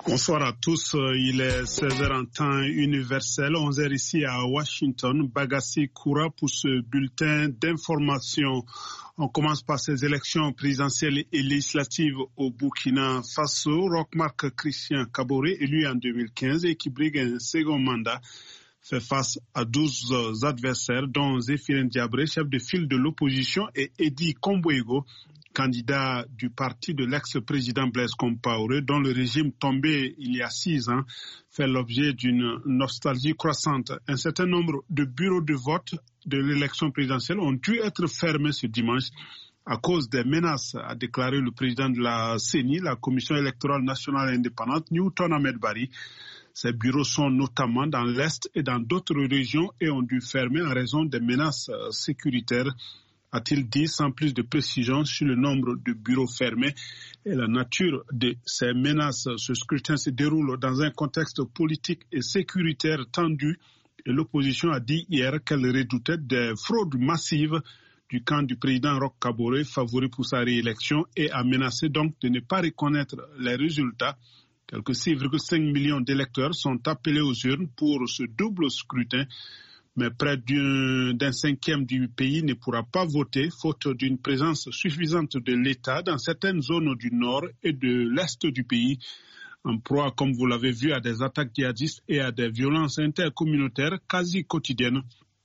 Bonsoir à tous, il est 16h en temps universel, 11h ici à Washington. Bagassi Koura pour ce bulletin d'information. On commence par ces élections présidentielles et législatives au Burkina Faso. Roch-Marc Christian Kaboré, élu en 2015 et qui brigue un second mandat, fait face à 12 adversaires, dont Zéphirine Diabré, chef de file de l'opposition, et Edi Kombouego, candidat du parti de l'ex-président Blaise Compaoré, dont le régime tombé il y a 6 ans fait l'objet d'une nostalgie croissante. Un certain nombre de bureaux de vote de l'élection présidentielle ont dû être fermés ce dimanche à cause des menaces, a déclaré le président de la CENI, la Commission électorale nationale indépendante, Newton Ahmed Bari. Ces bureaux sont notamment dans l'Est et dans d'autres régions et ont dû fermer en raison des menaces sécuritaires, a-t-il dit, sans plus de précision sur le nombre de bureaux fermés et la nature de ces menaces. Ce scrutin se déroule dans un contexte politique et sécuritaire tendu et l'opposition a dit hier qu'elle redoutait des fraudes massives du camp du président Roch Kaboré, favori pour sa réélection, et a menacé donc de ne pas reconnaître les résultats. Quelques 6,5 millions d'électeurs sont appelés aux urnes pour ce double scrutin, mais près d'un cinquième du pays ne pourra pas voter, faute d'une présence suffisante de l'État dans certaines zones du nord et de l'est du pays, en proie, comme vous l'avez vu, à des attaques djihadistes et à des violences intercommunautaires quasi quotidiennes.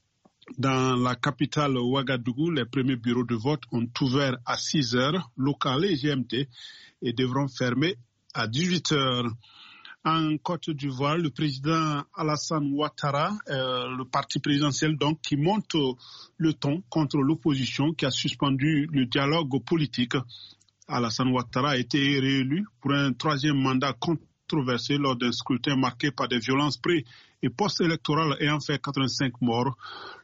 Dans la capitale Ouagadougou, les premiers bureaux de vote ont ouvert à 6 heures, locales et GMT, et devront fermer à 18 heures. En Côte d'Ivoire, le président Alassane Ouattara, le parti présidentiel donc, qui monte le ton contre l'opposition, qui a suspendu le dialogue politique. Alassane Ouattara a été réélu pour un 3e mandat controversé lors d'un scrutin marqué par des violences pré- et post-électorales ayant fait 85 morts.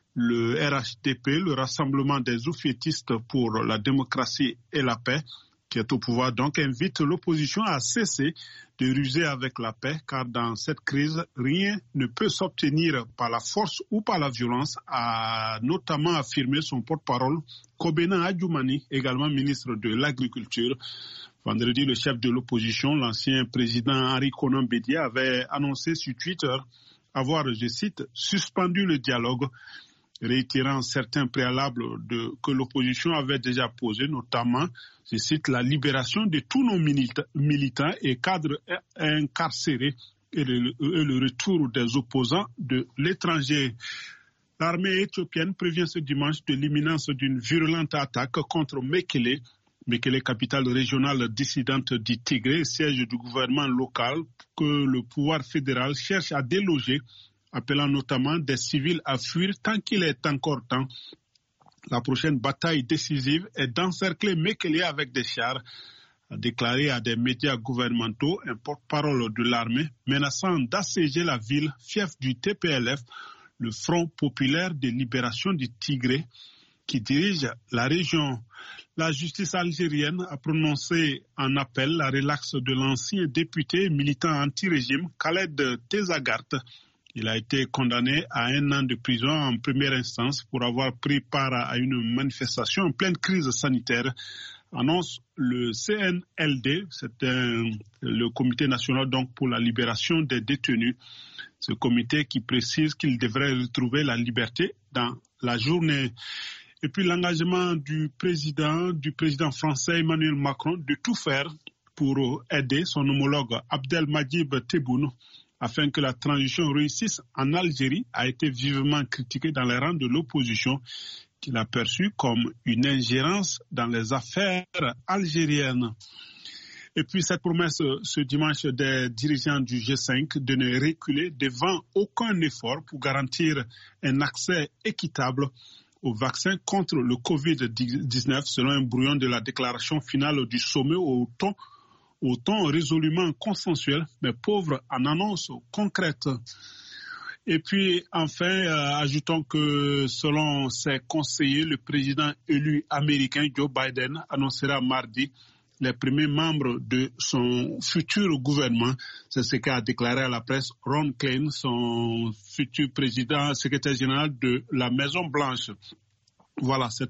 Le RHDP, le Rassemblement des oufietistes pour la démocratie et la paix, qui est au pouvoir, donc invite l'opposition à cesser de ruser avec la paix, car dans cette crise, rien ne peut s'obtenir par la force ou par la violence, a notamment affirmé son porte-parole, Kobena Adjoumani, également ministre de l'Agriculture. Vendredi, le chef de l'opposition, l'ancien président Henri Konan Bédié, avait annoncé sur Twitter avoir, je cite, suspendu le dialogue, réitérant certains préalables que l'opposition avait déjà posés, notamment, je cite, la libération de tous nos militants et cadres incarcérés et le retour des opposants de l'étranger. L'armée éthiopienne prévient ce dimanche de l'imminence d'une virulente attaque contre Mekele, capitale régionale dissidente du Tigré, siège du gouvernement local que le pouvoir fédéral cherche à déloger, appelant notamment des civils à fuir tant qu'il est encore temps. La prochaine bataille décisive est d'encercler Mekele avec des chars, a déclaré à des médias gouvernementaux un porte-parole de l'armée, menaçant d'assiéger la ville, fief du TPLF, le Front populaire de libération du Tigré, qui dirige la région. La justice algérienne a prononcé en appel la relaxe de l'ancien député militant anti-régime Khaled Tezagart. Il a été condamné à 1 an de prison en première instance pour avoir pris part à une manifestation en pleine crise sanitaire, annonce le CNLD, c'est le Comité national donc pour la libération des détenus. Ce comité qui précise qu'il devrait retrouver la liberté dans la journée. Et puis l'engagement du président français Emmanuel Macron de tout faire pour aider son homologue Abdelmadjid Tebboune afin que la transition réussisse en Algérie, a été vivement critiqué dans les rangs de l'opposition, qu'il a perçu comme une ingérence dans les affaires algériennes. Et puis cette promesse ce dimanche des dirigeants du G5 de ne reculer devant aucun effort pour garantir un accès équitable au vaccin contre le Covid-19, selon un brouillon de la déclaration finale du sommet au ton résolument consensuel, mais pauvre en annonces concrètes. Et puis, enfin, ajoutons que selon ses conseillers, le président élu américain Joe Biden annoncera mardi les premiers membres de son futur gouvernement. C'est ce qu'a déclaré à la presse Ron Klain, son futur secrétaire général de la Maison-Blanche. Voilà, c'est